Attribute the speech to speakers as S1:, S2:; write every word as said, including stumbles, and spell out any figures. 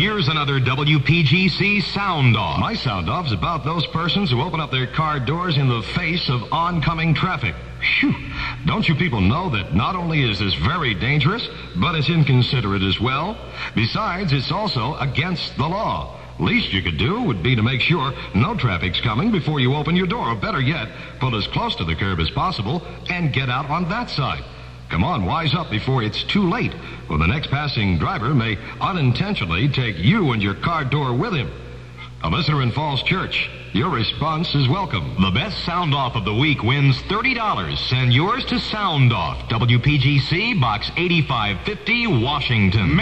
S1: here's another W P G C Sound Off.
S2: My Sound Off is about those persons who open up their car doors in the face of oncoming traffic. Phew. Don't you people know that not only is this very dangerous, but it's inconsiderate as well? Besides, it's also against the law. Least you could do would be to make sure no traffic's coming before you open your door, or better yet, pull as close to the curb as possible and get out on that side. Come on, wise up before it's too late, or the next passing driver may unintentionally take you and your car door with him. A listener in Falls Church, your response is welcome.
S1: The best Sound Off of the week wins thirty dollars. Send yours to Sound Off, W P G C, Box eighty-five fifty, Washington.